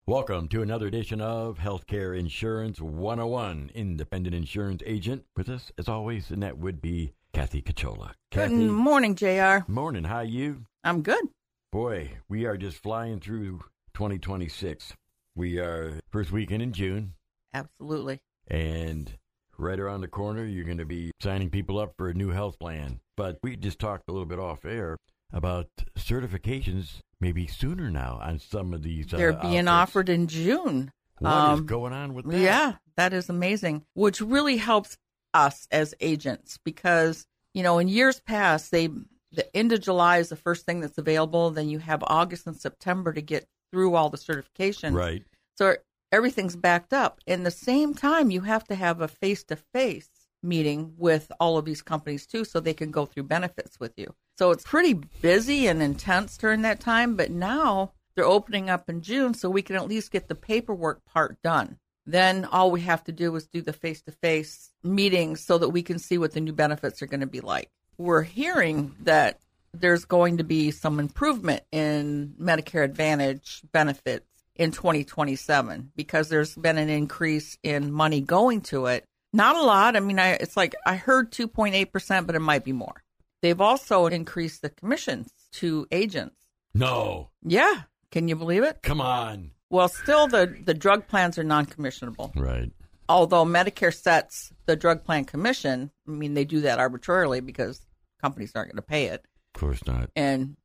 Welcome to another edition of Healthcare Insurance 101. Independent insurance agent with us, as always, and that would be Kathy Cachola. Good Kathy, morning, JR. morning. How you? I'm good. Boy, we are just flying through 2026. We are first weekend in June, Absolutely. and right around the corner, you're going to be signing people up for a new health plan. But we just talked a little bit off air about certifications maybe sooner now on some of these. They're being outfits. offered in June. What is going on with that? Yeah, that is amazing, which really helps us as agents because, in years past, the end of July is the first thing that's available. Then you have August and September to get through all the certifications. Right. So everything's backed up. In the same time, you have to have a face-to-face meeting with all of these companies, too, so they can go through benefits with you. So it's pretty busy and intense during that time, but now they're opening up in June so we can at least get the paperwork part done. Then all we have to do is do the face-to-face meetings so that we can see what the new benefits are going to be like. We're hearing that there's going to be some improvement in Medicare Advantage benefits in 2027 because there's been an increase in money going to it. Not a lot. I mean, it's like I heard 2.8%, but it might be more. They've also increased the commissions to agents. No. Yeah. Can you believe it? Come on. Well, still the drug plans are non-commissionable. Right. Although Medicare sets the drug plan commission, I mean, they do that arbitrarily because companies aren't going to pay it. Of course not. And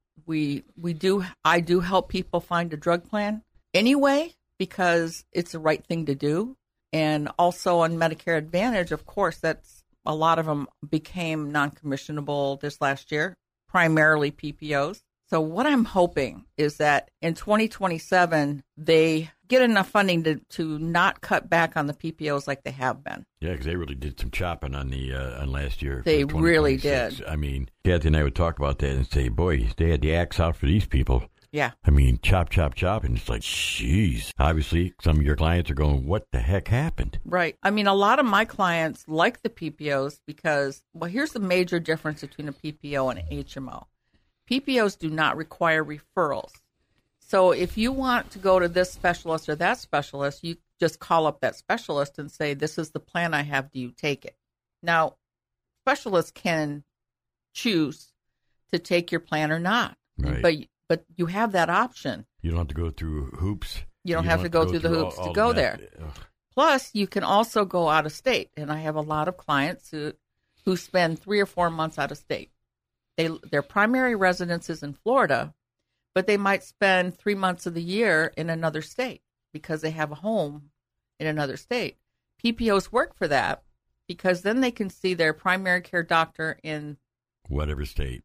I do help people find a drug plan anyway because it's the right thing to do. And also on Medicare Advantage, of course, that's a lot of them became non-commissionable this last year, primarily PPOs. So what I'm hoping is that in 2027, they get enough funding to not cut back on the PPOs like they have been. Yeah, because they really did some chopping on the on last year. They really did. I mean, Kathy and I would talk about that and say, boy, they had the axe out for these people. Yeah. I mean, chop, chop, chop. And it's like, jeez. Obviously, some of your clients are going, what the heck happened? Right. I mean, a lot of my clients like the PPOs because, well, here's the major difference between a PPO and an HMO. PPOs do not require referrals. So if you want to go to this specialist or that specialist, you just call up that specialist and say, this is the plan I have. Do you take it? Now, specialists can choose to take your plan or not. Right. But you have that option. You don't have to go through hoops. You don't have to go through the hoops to go there. Plus, you can also go out of state. And I have a lot of clients who spend 3 or 4 months out of state. Their primary residence is in Florida, but they might spend 3 months of the year in another state because they have a home in another state. PPOs work for that because then they can see their primary care doctor in whatever state,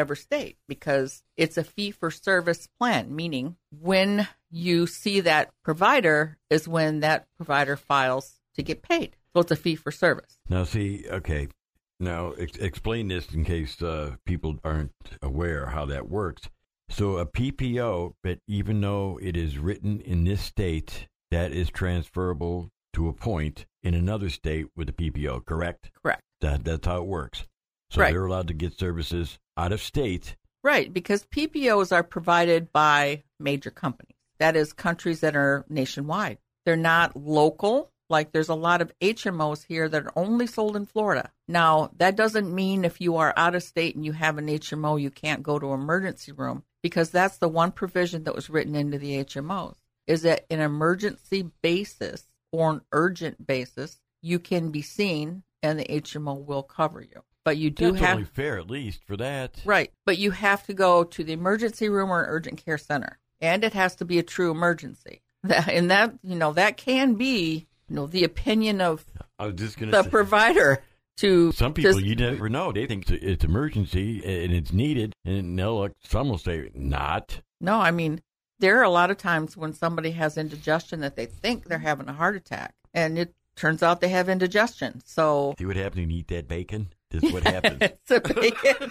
because it's a fee-for-service plan, meaning when you see that provider is when that provider files to get paid. So it's a fee-for-service. Now, see, okay. Now, explain this in case people aren't aware how that works. So a PPO, but even though it is written in this state, that is transferable to a point in another state with the PPO, correct? Correct. That's how it works. So right. They're allowed to get services out of state. Right, because PPOs are provided by major companies. That is countries that are nationwide. They're not local. Like there's a lot of HMOs here that are only sold in Florida. Now, that doesn't mean if you are out of state and you have an HMO, you can't go to an emergency room because that's the one provision that was written into the HMOs is that an emergency basis or an urgent basis, you can be seen and the HMO will cover you. But you do That's only fair, at least, for that. Right. But you have to go to the emergency room or an urgent care center. And it has to be a true emergency. That can be, the opinion of provider to... Some people, you never know. They think it's emergency and it's needed. And some will say, not. No, I mean, there are a lot of times when somebody has indigestion that they think they're having a heart attack. And it turns out they have indigestion. So... See what happens when you eat that bacon? This is what happens. It's a bacon.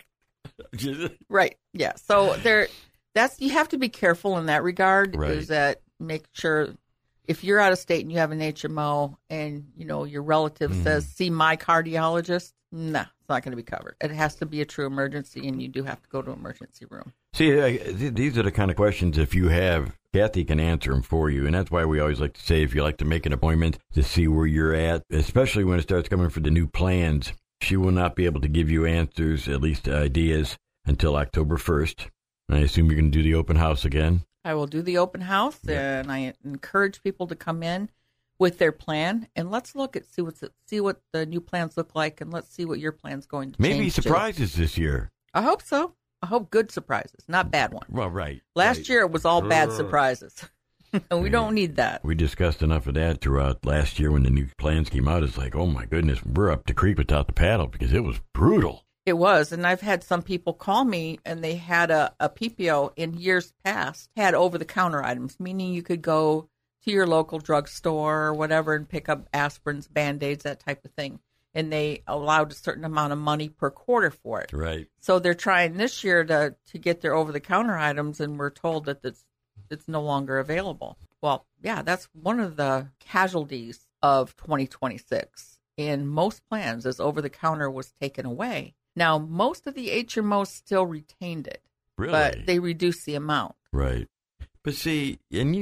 Right. Yeah. So you have to be careful in that regard. Right. Is that make sure if you're out of state and you have an HMO and your relative says see my cardiologist, no, it's not going to be covered. It has to be a true emergency, and you do have to go to an emergency room. See, these are the kind of questions if you have Kathy can answer them for you. And that's why we always like to say, if you like to make an appointment to see where you're at, especially when it starts coming for the new plans, she will not be able to give you answers, at least ideas, until October 1st. I assume you're going to do the open house again? I will do the open house, and I encourage people to come in with their plan, and let's look at see what the new plans look like, and let's see what your plan's going to Maybe change surprises this year. I hope so. I hope good surprises, not bad ones. Well, right. Last year it was all bad surprises, and we don't need that. We discussed enough of that throughout last year when the new plans came out. It's like, oh my goodness, we're up the creek without the paddle because it was brutal. It was, and I've had some people call me, and they had a PPO in years past, had over-the-counter items, meaning you could go to your local drugstore or whatever and pick up aspirins, Band-Aids, that type of thing. And they allowed a certain amount of money per quarter for it. Right. So they're trying this year to get their over-the-counter items, and we're told that it's no longer available. Well, yeah, that's one of the casualties of 2026. In most plans, as over-the-counter was taken away. Now, most of the HMOs still retained it, Really? but they reduced the amount. Right. But see,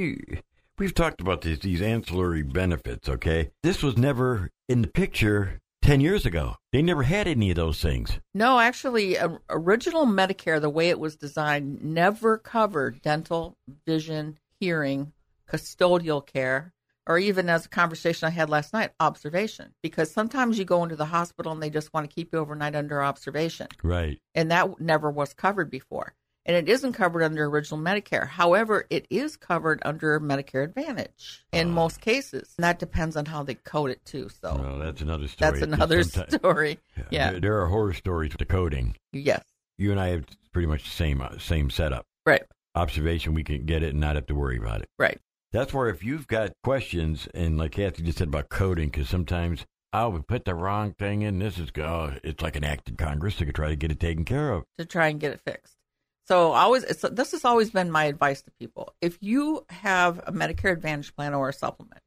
we've talked about these ancillary benefits, okay? This was never in the picture 10 years ago. They never had any of those things. No, actually, original Medicare, the way it was designed, never covered dental, vision, hearing, custodial care, or even as a conversation I had last night, observation. Because sometimes you go into the hospital and they just want to keep you overnight under observation. Right. And that never was covered before. And it isn't covered under original Medicare. However, it is covered under Medicare Advantage in most cases. And that depends on how they code it, too. So well, that's another story. That's another story. Yeah. There are horror stories with the coding. Yes. You and I have pretty much the same setup. Right. Observation, we can get it and not have to worry about it. Right. That's where if you've got questions, and like Kathy just said about coding, because sometimes, we put the wrong thing in. It's like an act of Congress to try to get it taken care of. To try and get it fixed. So this has always been my advice to people. If you have a Medicare Advantage plan or a supplement,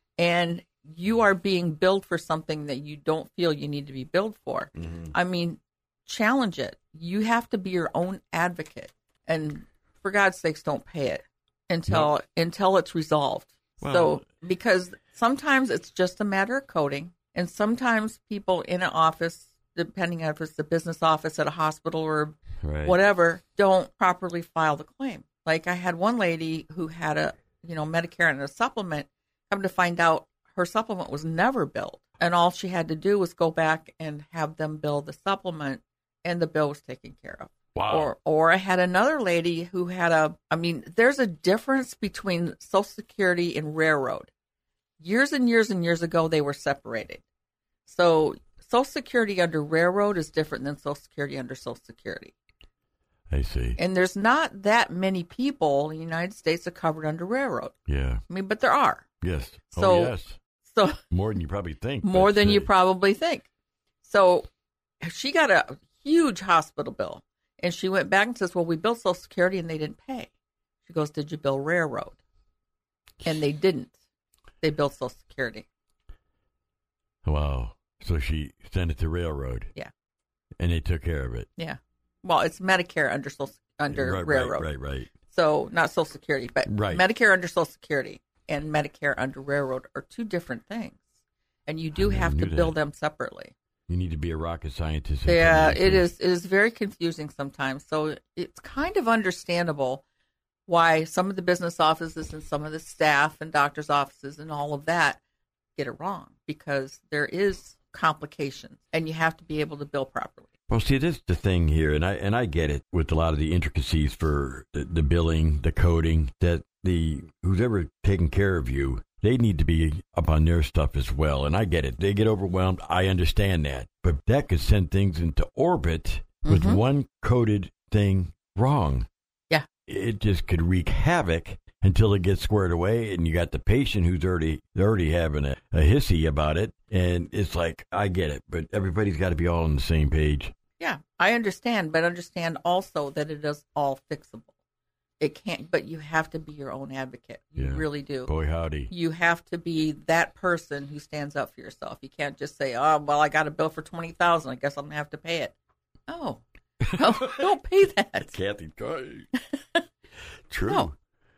and you are being billed for something that you don't feel you need to be billed for, I mean, challenge it. You have to be your own advocate. And for God's sakes, don't pay it until it's resolved. Well, so because sometimes it's just a matter of coding, and sometimes people in an office, depending on if it's the business office at a hospital or whatever, don't properly file the claim. Like I had one lady who had a Medicare and a supplement. Come to find out, her supplement was never billed, and all she had to do was go back and have them bill the supplement, and the bill was taken care of. Wow. Or I had another lady who had there's a difference between Social Security and Railroad. Years and years and years ago, they were separated. So Social Security under Railroad is different than Social Security under Social Security. I see. And there's not that many people in the United States that are covered under Railroad. Yeah. I mean, but there are. Yes. So, yes. So more than you probably think. More than you probably think. So she got a huge hospital bill. And she went back and says, well, we billed Social Security and they didn't pay. She goes, did you bill Railroad? And they didn't. They billed Social Security. Wow. So she sent it to Railroad. Yeah. And they took care of it. Yeah. Well, it's Medicare under Railroad. Right. So not Social Security, but Medicare under Social Security and Medicare under Railroad are two different things. And you do have to bill them separately. You need to be a rocket scientist. Yeah, it is. It is very confusing sometimes. So it's kind of understandable why some of the business offices and some of the staff and doctors' offices and all of that get it wrong, because there is complications and you have to be able to bill properly. Well, see, this is the thing here, and I get it with a lot of the intricacies for the billing, the coding, that who's ever taking care of you, they need to be up on their stuff as well. And I get it. They get overwhelmed. I understand that. But that could send things into orbit with one coded thing wrong. Yeah. It just could wreak havoc until it gets squared away. And you got the patient who's already having a hissy about it. And it's like, I get it. But everybody's got to be all on the same page. Yeah, I understand. But understand also that it is all fixable. It can't, but you have to be your own advocate. You really do. Boy, howdy. You have to be that person who stands up for yourself. You can't just say, oh, well, I got a bill for $20,000. I guess I'm going to have to pay it. No, don't pay that. Kathy, true. No.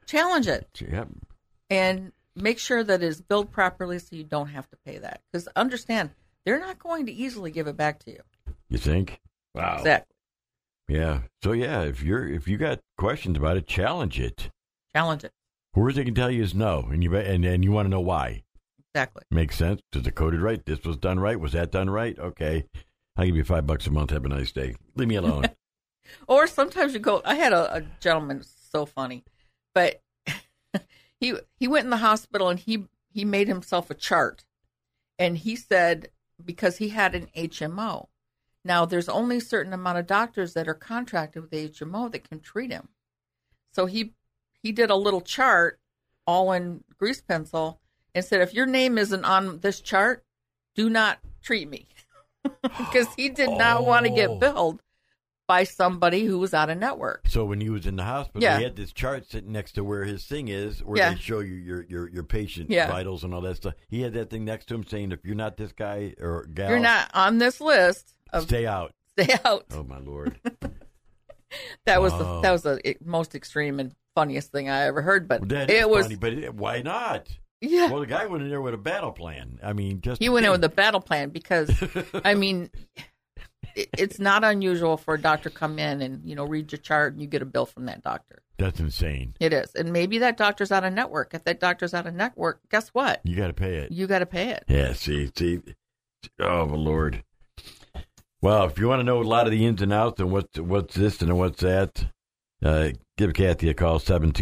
challenge it. Yep. And make sure that it is billed properly so you don't have to pay that. Because understand, they're not going to easily give it back to you. You think? Wow. Exactly. Yeah. So yeah, if you got questions about it, challenge it. Challenge it. Worst they can tell you is no, and you want to know why. Exactly. Makes sense. Was it coded right? This was done right? Was that done right? Okay. I'll give you $5 a month. Have a nice day. Leave me alone. Or sometimes you go, I had a gentleman, so funny, but he went in the hospital and he made himself a chart. And he said, because he had an HMO. Now, there's only a certain amount of doctors that are contracted with the HMO that can treat him. So he did a little chart all in grease pencil and said, if your name isn't on this chart, do not treat me. Because he did not want to get billed by somebody who was out of network. So when he was in the hospital, he had this chart sitting next to where his thing is, where they show you your patient vitals and all that stuff. He had that thing next to him saying, if you're not this guy or gal, you're not on this list. Stay out. Stay out. Oh, my Lord. That was the most extreme and funniest thing I ever heard. But it was funny, but why not? Yeah. Well, the guy went in there with a battle plan. I mean, he went in with a battle plan because, I mean, it's not unusual for a doctor to come in and read your chart and you get a bill from that doctor. That's insane. It is, and maybe that doctor's out of network. If that doctor's out of network, guess what? You got to pay it. You got to pay it. Yeah. See. Oh, my Lord. Well, if you want to know a lot of the ins and outs and what's this and what's that, give Kathy a call,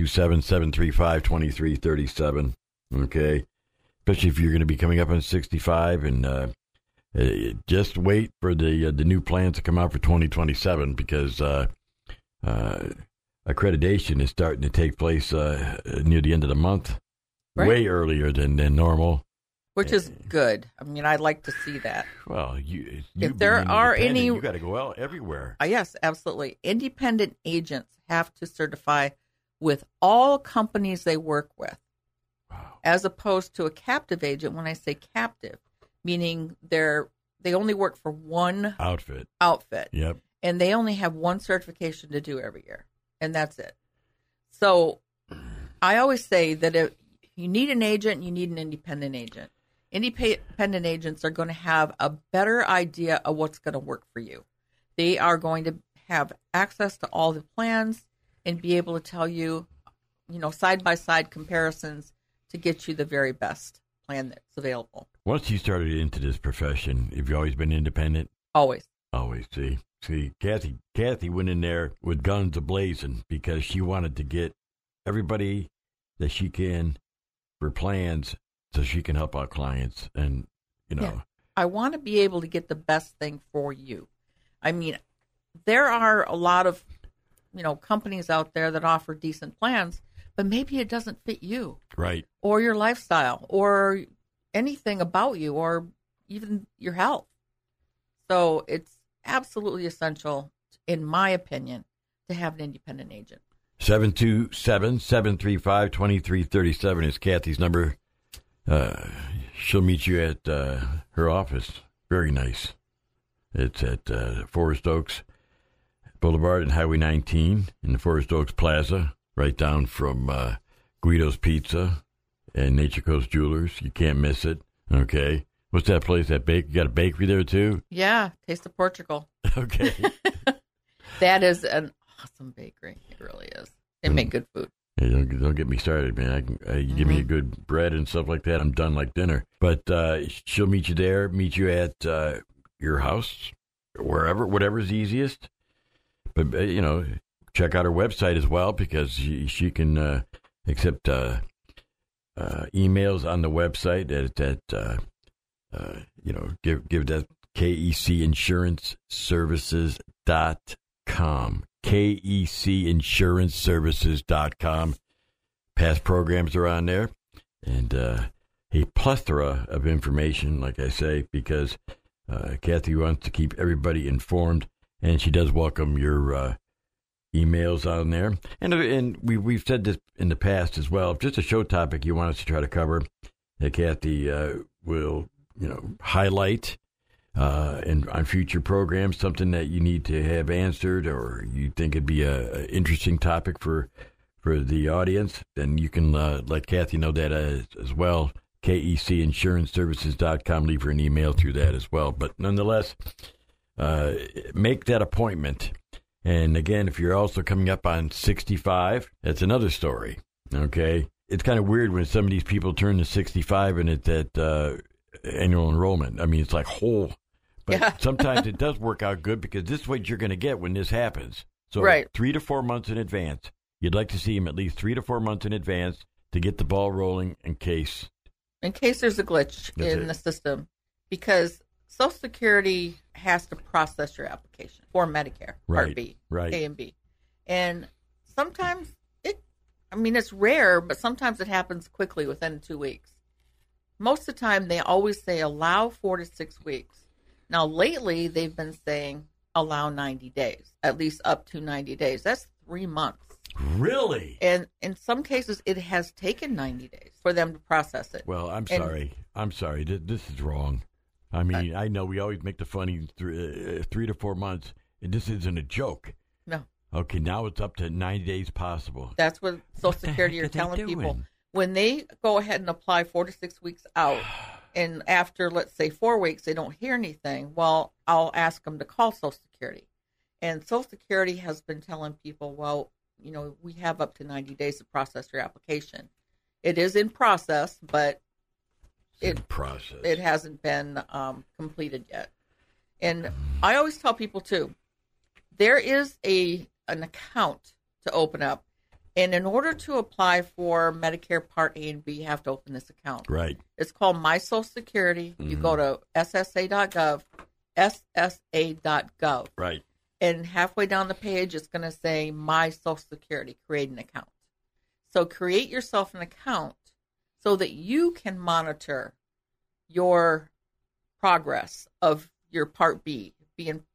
727-735-2337. Okay? Especially if you're going to be coming up on 65. And just wait for the new plans to come out for 2027 because accreditation is starting to take place near the end of the month, right? Way earlier than normal. Which is good. I mean, I'd like to see that. Well, if there are any, you got to go out everywhere. Yes, absolutely. Independent agents have to certify with all companies they work with, as opposed to a captive agent. When I say captive, meaning they only work for one outfit. Yep. And they only have one certification to do every year, and that's it. So, I always say that if you need an agent, you need an independent agent. Independent agents are going to have a better idea of what's going to work for you. They are going to have access to all the plans and be able to tell you, side-by-side comparisons to get you the very best plan that's available. Once you started into this profession, have you always been independent? Always. Always. See, Kathy went in there with guns a-blazing because she wanted to get everybody that she can for plans so she can help our clients. And, I want to be able to get the best thing for you. I mean, there are a lot of, companies out there that offer decent plans, but maybe it doesn't fit you. Right. Or your lifestyle or anything about you or even your health. So it's absolutely essential, in my opinion, to have an independent agent. 727-735-2337 is Kathy's number. She'll meet you at her office. Very nice. It's at Forest Oaks Boulevard and Highway 19 in the Forest Oaks Plaza, right down from Guido's Pizza and Nature Coast Jewelers. You can't miss it. Okay. What's that place? You got a bakery there, too? Yeah, Taste of Portugal. Okay. That is an awesome bakery. It really is. They make good food. Hey, don't get me started, man. You give me a good bread and stuff like that, I'm done like dinner. But she'll meet you there, meet you at your house, whatever's easiest. But, check out her website as well because she can accept emails on the website at give that KECinsuranceservices.com. KECinsuranceservices.com. Past programs are on there. And a plethora of information, like I say, because Kathy wants to keep everybody informed. And she does welcome your emails on there. And we've said this in the past as well. If just a show topic you want us to try to cover, Kathy will highlight and on future programs, something that you need to have answered or you think it'd be a interesting topic for for the audience, then you can let Kathy know that as well. KECinsuranceservices.com. Leave her an email through that as well. But nonetheless, make that appointment. And again, if you're also coming up on 65, that's another story. Okay? It's kind of weird when some of these people turn to 65 and it's at annual enrollment. I mean, it's like whole. But sometimes it does work out good because this is what you're going to get when this happens. So 3 to 4 months in advance. You'd like to see him at least 3 to 4 months in advance to get the ball rolling in case there's a glitch in the system, because Social Security has to process your application for Medicare, Part B, A and B. And sometimes it's rare, but sometimes it happens quickly within 2 weeks. Most of the time, they always say allow 4 to 6 weeks. Now, lately, they've been saying allow 90 days, at least up to 90 days. That's 3 months. Really? And in some cases, it has taken 90 days for them to process it. Well, I'm sorry. This is wrong. I mean, I know we always make the funny 3 to 4 months, and this isn't a joke. No. Okay, now it's up to 90 days possible. That's what Social Security are telling people. When they go ahead and apply 4 to 6 weeks out, and after, let's say, 4 weeks, they don't hear anything, well, I'll ask them to call Social Security. And Social Security has been telling people, well, we have up to 90 days to process your application. It is in process, but it hasn't been completed yet. And I always tell people, too, there is an account to open up. And in order to apply for Medicare Part A and B, you have to open this account. Right. It's called My Social Security. Mm-hmm. You go to ssa.gov, ssa.gov. Right. And halfway down the page, it's going to say My Social Security, create an account. So create yourself an account so that you can monitor your progress of your Part B being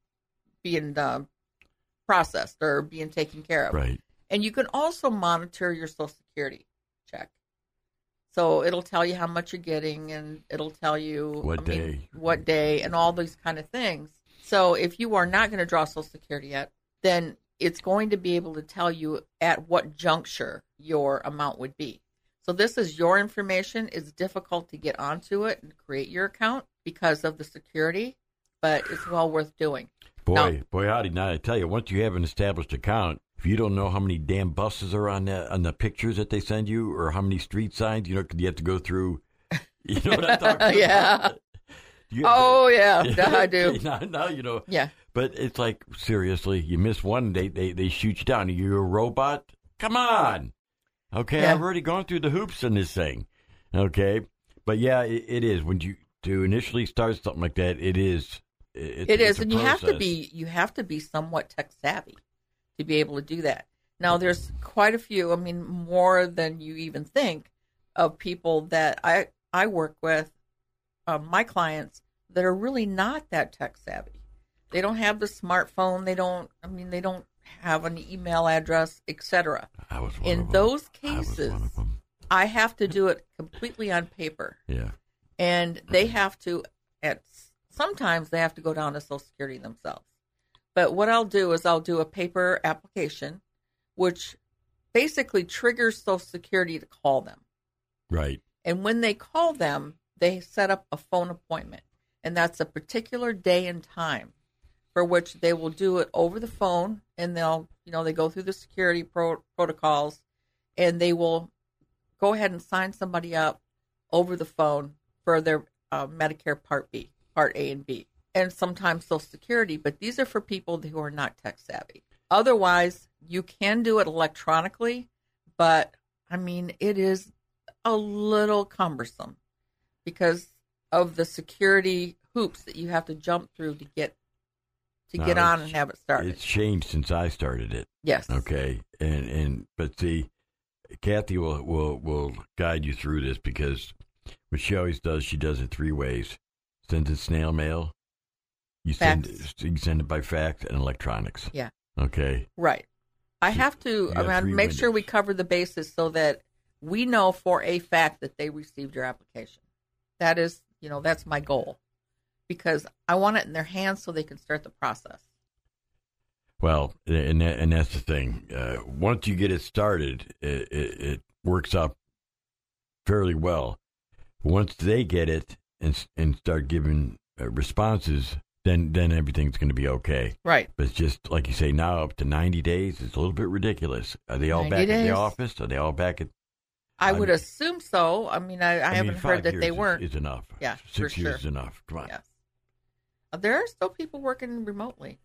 processed or being taken care of. Right. And you can also monitor your Social Security check. So it'll tell you how much you're getting, and it'll tell you what day, and all these kind of things. So if you are not going to draw Social Security yet, then it's going to be able to tell you at what juncture your amount would be. So this is your information. It's difficult to get onto it and create your account because of the security, but it's well worth doing. Boy, howdy. Now, I tell you, once you have an established account, if you don't know how many damn buses are on the pictures that they send you or how many street signs, you have to go through, you know what I'm talking about? Yeah. I do. Now. Yeah. But it's like, seriously, you miss one, they shoot you down. Are you a robot? Come on. Okay, yeah. I've already gone through the hoops in this thing. Okay. But yeah, it is. When to initially start something like that, it is. It is, and you have to be somewhat tech savvy to be able to do that. Now, there's quite a few, more than you even think, of people that I work with, my clients, that are really not that tech savvy. They don't have the smartphone. They don't have an email address, etc. In those cases, I have to do it completely on paper. Yeah. And they have to, sometimes they have to go down to Social Security themselves. But what I'll do is I'll do a paper application, which basically triggers Social Security to call them. Right. And when they call them, they set up a phone appointment. And that's a particular day and time for which they will do it over the phone. And they go through the security protocols, and they will go ahead and sign somebody up over the phone for their Medicare Part B, Part A and B, and sometimes Social Security. But these are for people who are not tech savvy. Otherwise, you can do it electronically, but it is a little cumbersome because of the security hoops that you have to jump through to get on and have it started. It's changed since I started it. Yes. Okay. But see, Kathy will guide you through this, because what she always does, she does it 3 ways. Sends it snail mail. You send it by fax and electronics. Yeah. Okay. Right. I have to make sure we cover the bases so that we know for a fact that they received your application. That is, that's my goal, because I want it in their hands so they can start the process. Well, and that's the thing. Once you get it started, it works out fairly well. Once they get it and start giving responses, then everything's going to be okay. Right. But it's just like you say now, up to 90 days, it's a little bit ridiculous. Are they all back at the office? Are they all back at? I would assume so. I mean, I haven't heard that they weren't. Is enough. Yeah, 6 for years sure. is enough. Come on. Yes. There are still people working remotely.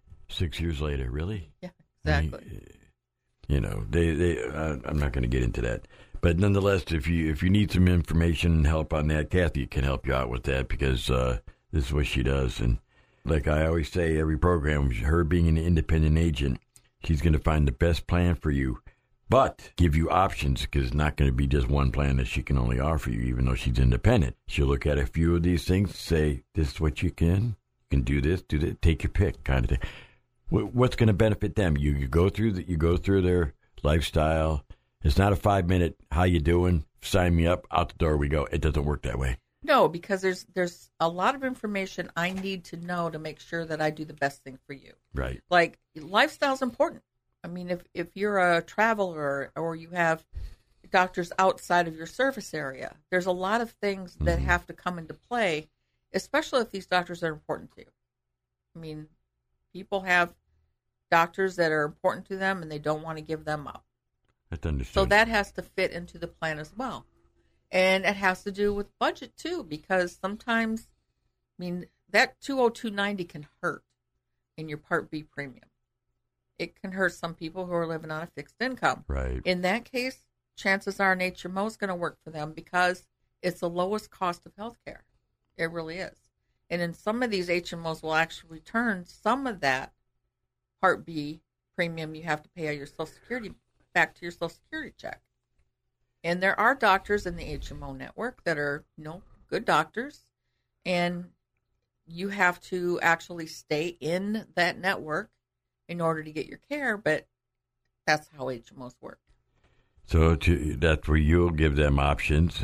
6 years later, really? Yeah, exactly. I mean, you know, I'm not going to get into that. But nonetheless, if you need some information and help on that, Kathy can help you out with that because this is what she does. And like I always say, every program, her being an independent agent, she's going to find the best plan for you, but give you options because it's not going to be just one plan that she can only offer you, even though she's independent. She'll look at a few of these things, say, this is what you can do this, do that, take your pick kind of thing. What's going to benefit them? You go through their lifestyle. It's not a 5-minute, how you doing? Sign me up, out the door we go. It doesn't work that way. No, because there's a lot of information I need to know to make sure that I do the best thing for you. Right. Like, lifestyle's important. I mean, if you're a traveler or you have doctors outside of your service area, there's a lot of things that have to come into play, especially if these doctors are important to you. I mean, people have doctors that are important to them and they don't want to give them up. That's understood. So that has to fit into the plan as well. And it has to do with budget too, because sometimes, I mean, that 20290 can hurt in your Part B premium. It can hurt some people who are living on a fixed income. Right. In that case, chances are an HMO is going to work for them because it's the lowest cost of health care. It really is. And in some of these HMOs will actually return some of that Part B premium you have to pay on your Social Security back to your Social Security check. And there are doctors in the HMO network that are, good doctors, and you have to actually stay in that network in order to get your care, but that's how HMOs work. So that's where you'll give them options.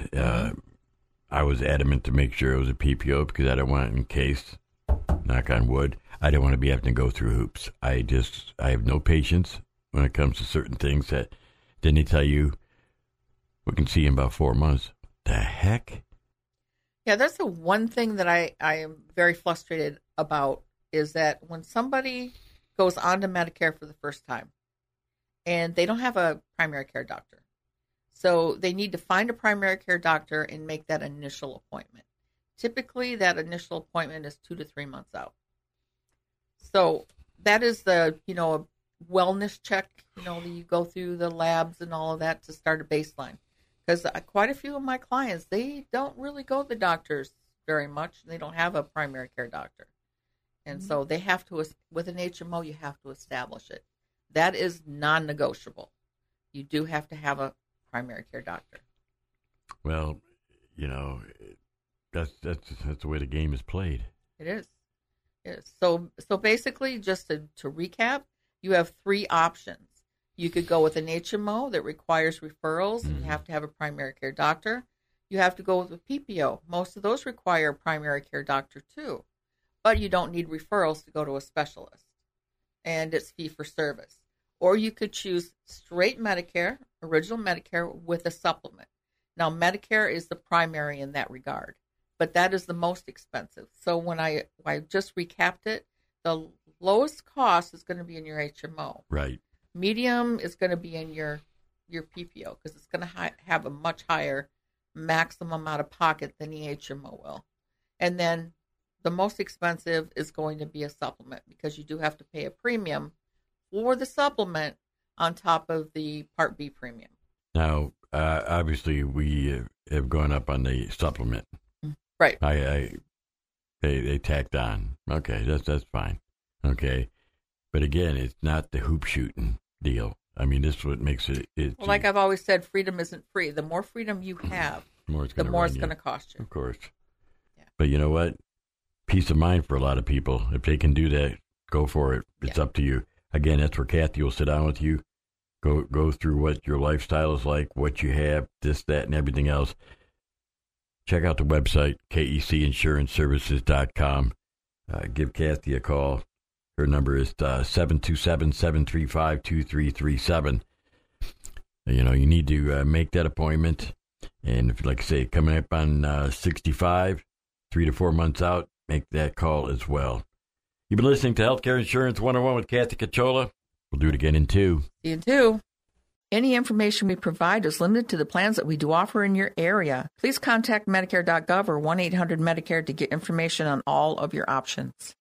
I was adamant to make sure it was a PPO because I don't want, in case, knock on wood, I don't want to be having to go through hoops. I have no patience when it comes to certain things that then they tell you we can see you in about 4 months. The heck? Yeah, that's the one thing that I am very frustrated about is that when somebody goes on to Medicare for the first time and they don't have a primary care doctor. So they need to find a primary care doctor and make that initial appointment. Typically, that initial appointment is 2 to 3 months out. So that is the, a wellness check, that you go through the labs and all of that to start a baseline. Because quite a few of my clients, they don't really go to the doctors very much. They don't have a primary care doctor. And so they have to, with an HMO, you have to establish it. That is non-negotiable. You do have to have a primary care doctor. Well, that's the way the game is played. It is. So basically, just to recap, you have 3 options. You could go with an HMO that requires referrals, and you have to have a primary care doctor. You have to go with a PPO. Most of those require a primary care doctor too, but you don't need referrals to go to a specialist, and it's fee for service. Or you could choose straight Medicare, original Medicare, with a supplement. Now, Medicare is the primary in that regard, but that is the most expensive. So when I just recapped it, the lowest cost is going to be in your HMO. Right. Medium is going to be in your PPO because it's going to have a much higher maximum out of pocket than the HMO will. And then the most expensive is going to be a supplement because you do have to pay a premium for the supplement on top of the Part B premium. Now, obviously, we have gone up on the supplement. Right. They tacked on. Okay, that's fine. Okay. But again, it's not the hoop shooting deal. I mean, this is what makes it. Well, like I've always said, freedom isn't free. The more freedom you have, the more it's going to cost you. Of course. Yeah. But you know what? Peace of mind for a lot of people. If they can do that, go for it. It's up to you. Again, that's where Kathy will sit down with you, go through what your lifestyle is like, what you have, this, that, and everything else. Check out the website, kecinsuranceservices.com. Give Kathy a call. Her number is 727-735-2337. You need to make that appointment. And if, like I say, coming up on 65, 3 to 4 months out, make that call as well. You've been listening to Healthcare Insurance 101 with Kathy Cachola. We'll do it again in 2. See you in 2. Any information we provide is limited to the plans that we do offer in your area. Please contact Medicare.gov or 1-800-Medicare to get information on all of your options.